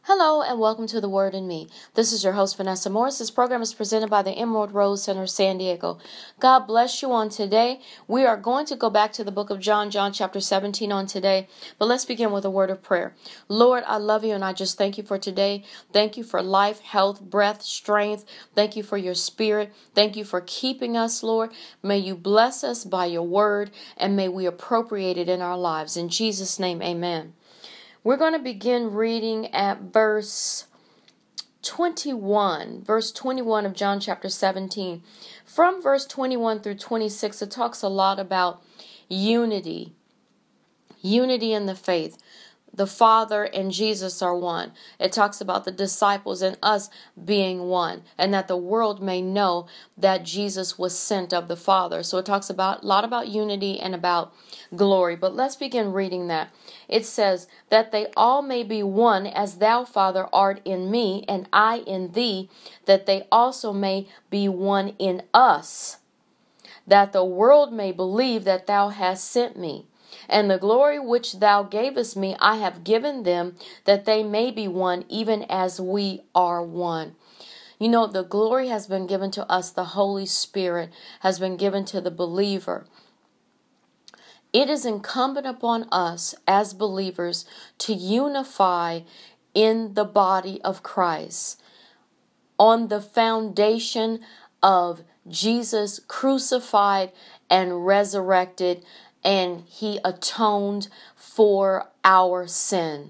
Hello and welcome to The Word in Me. This is your host, Vanessa Morris. This program is presented by the Emerald Rose Center, San Diego. God bless you on today. We are going to go back to the book of John chapter 17 on today. But let's begin with a word of prayer. Lord, I love you and I just thank you for today. Thank you for life, health, breath, strength. Thank you for your spirit. Thank you for keeping us, Lord. May you bless us by your word and may we appropriate it in our lives. In Jesus' name, amen. We're going to begin reading at verse 21 of John chapter 17. From verse 21 through 26, it talks a lot about unity in the faith. The Father and Jesus are one. It talks about the disciples and us being one, and that the world may know that Jesus was sent of the Father. So it talks a lot about unity and about glory. But let's begin reading that. It says, that they all may be one, as thou, Father, art in me, and I in thee, that they also may be one in us, that the world may believe that thou hast sent me. And the glory which thou gavest me, I have given them, that they may be one, even as we are one. You know, the glory has been given to us. The Holy Spirit has been given to the believer. It is incumbent upon us as believers to unify in the body of Christ on the foundation of Jesus crucified and resurrected, and he atoned for our sin.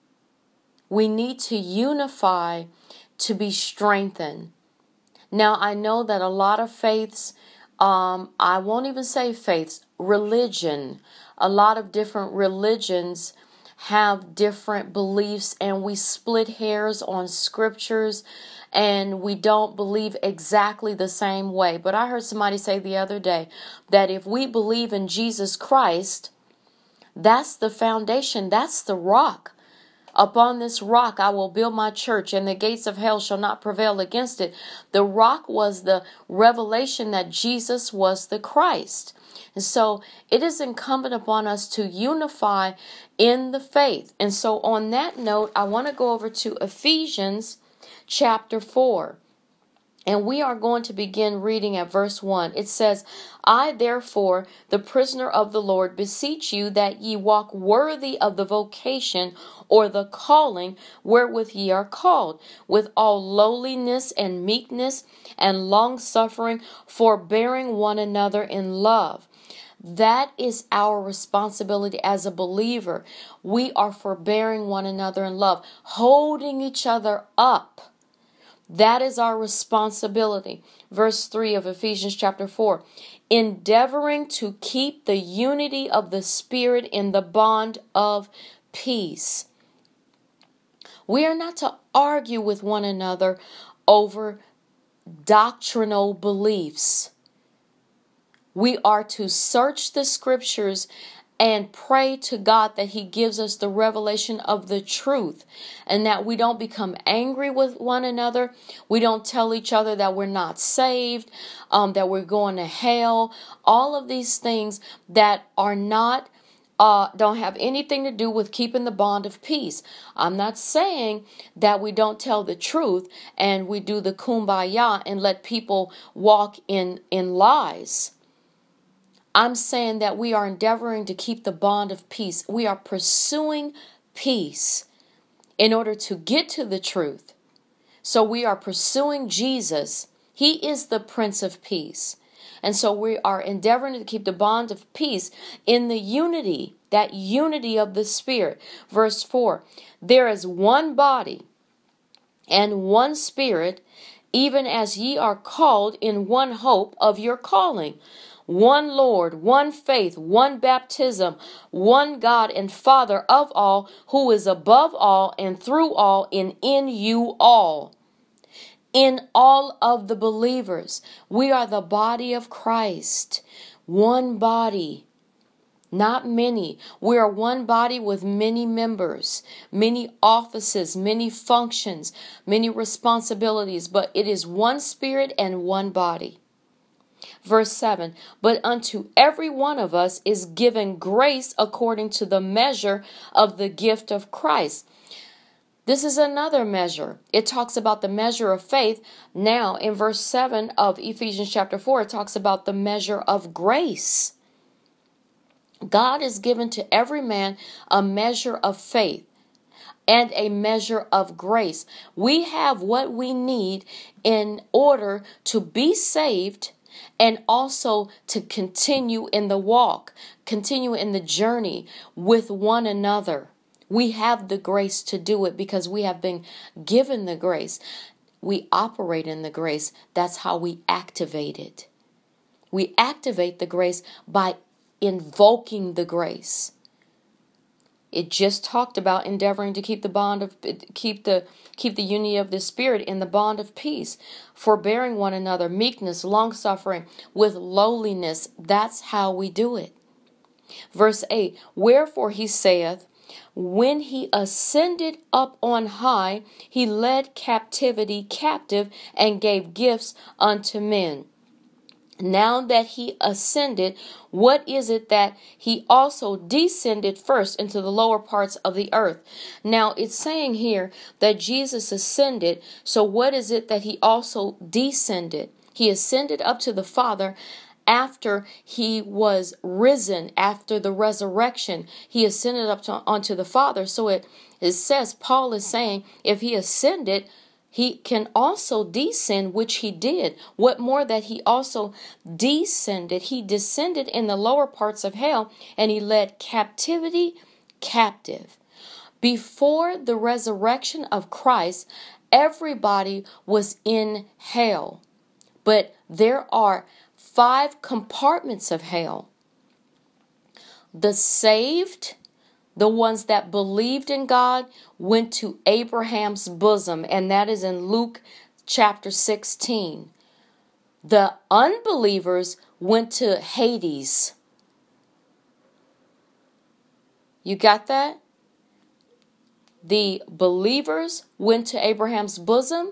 We need to unify to be strengthened. Now, I know that a lot of faiths, I won't even say faiths, religion, a lot of different religions have different beliefs, and we split hairs on scriptures, and we don't believe exactly the same way. But I heard somebody say the other day that if we believe in Jesus Christ, that's the foundation, that's the rock. Upon this rock I will build my church, and the gates of hell shall not prevail against it. The rock was the revelation that Jesus was the Christ. And so it is incumbent upon us to unify in the faith. And so on that note, I want to go over to Ephesians chapter 4. And we are going to begin reading at verse 1. It says, I therefore, the prisoner of the Lord, beseech you that ye walk worthy of the vocation or the calling wherewith ye are called, with all lowliness and meekness and long-suffering, forbearing one another in love. That is our responsibility as a believer. We are forbearing one another in love, holding each other up. That is our responsibility. Verse 3 of Ephesians chapter 4. Endeavoring to keep the unity of the Spirit in the bond of peace. We are not to argue with one another over doctrinal beliefs. We are to search the scriptures and pray to God that he gives us the revelation of the truth, and that we don't become angry with one another. We don't tell each other that we're not saved, that we're going to hell. All of these things that are not, don't have anything to do with keeping the bond of peace. I'm not saying that we don't tell the truth and we do the kumbaya and let people walk in lies. I'm saying that we are endeavoring to keep the bond of peace. We are pursuing peace in order to get to the truth. So we are pursuing Jesus. He is the Prince of Peace. And so we are endeavoring to keep the bond of peace in the unity, that unity of the Spirit. Verse 4, there is one body and one Spirit, even as ye are called in one hope of your calling. One Lord, one faith, one baptism, one God and Father of all, who is above all and through all and in you all. In all of the believers, we are the body of Christ. One body, not many. We are one body with many members, many offices, many functions, many responsibilities, but it is one Spirit and one body. Verse 7, but unto every one of us is given grace according to the measure of the gift of Christ. This is another measure. It talks about the measure of faith. Now, in verse 7 of Ephesians chapter 4, it talks about the measure of grace. God has given to every man a measure of faith and a measure of grace. We have what we need in order to be saved and also to continue in the walk, continue in the journey with one another. We have the grace to do it because we have been given the grace. We operate in the grace. That's how we activate it. We activate the grace by invoking the grace. It just talked about endeavoring to keep the unity of the Spirit in the bond of peace, forbearing one another, meekness, long-suffering, with lowliness. That's how we do it. Verse 8, wherefore he saith, when he ascended up on high, he led captivity captive and gave gifts unto men. Now that he ascended, what is it that he also descended first into the lower parts of the earth? Now it's saying here that Jesus ascended. So what is it that he also descended? He ascended up to the Father after he was risen, after the resurrection. He ascended up onto the Father. So it says, Paul is saying, if he ascended, he can also descend, which he did. What more that he also descended? He descended in the lower parts of hell and he led captivity captive. Before the resurrection of Christ, everybody was in hell. But there are 5 compartments of hell. The saved, the ones that believed in God, went to Abraham's bosom, and that is in Luke chapter 16. The unbelievers went to Hades. You got that? The believers went to Abraham's bosom.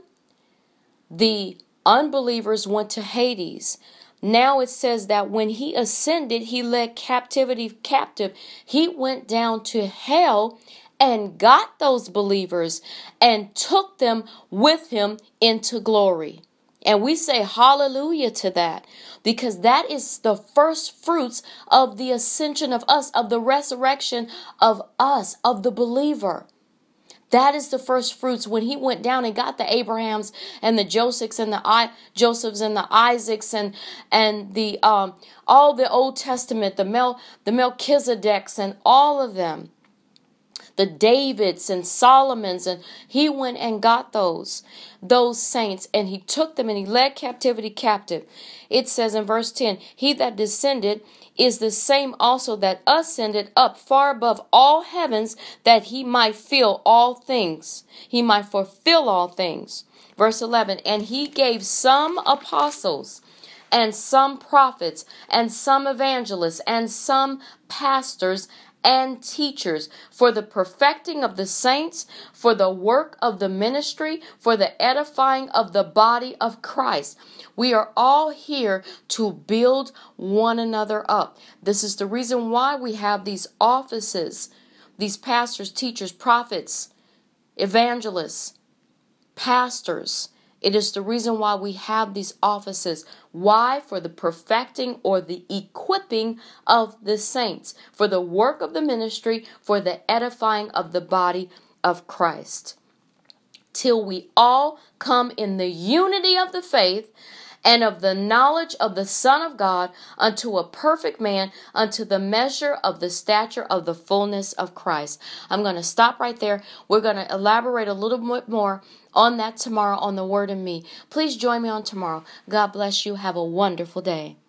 The unbelievers went to Hades. Now it says that when he ascended, he led captivity captive. He went down to hell and got those believers and took them with him into glory. And we say hallelujah to that, because that is the first fruits of the ascension of us, of the resurrection of us, of the believer. That is the first fruits when he went down and got the Abrahams and the Josephs and the Isaacs and the all the Old Testament, the Melchizedeks and all of them, the Davids and Solomons, and he went and got those saints, and he took them and he led captivity captive. It says in verse 10, he that descended is the same also that ascended up far above all heavens, that he might fill all things. He might fulfill all things. Verse 11, and he gave some apostles, and some prophets, and some evangelists, and some pastors, and teachers, for the perfecting of the saints, for the work of the ministry, for the edifying of the body of Christ. We are all here to build one another up. This is the reason why we have these offices, these pastors, teachers, prophets, evangelists, pastors. It is the reason why we have these offices. Why? For the perfecting or the equipping of the saints, for the work of the ministry, for the edifying of the body of Christ. Till we all come in the unity of the faith and of the knowledge of the Son of God, unto a perfect man, unto the measure of the stature of the fullness of Christ. I'm going to stop right there. We're going to elaborate a little bit more on that tomorrow on the Word in Me. Please join me on tomorrow. God bless you. Have a wonderful day.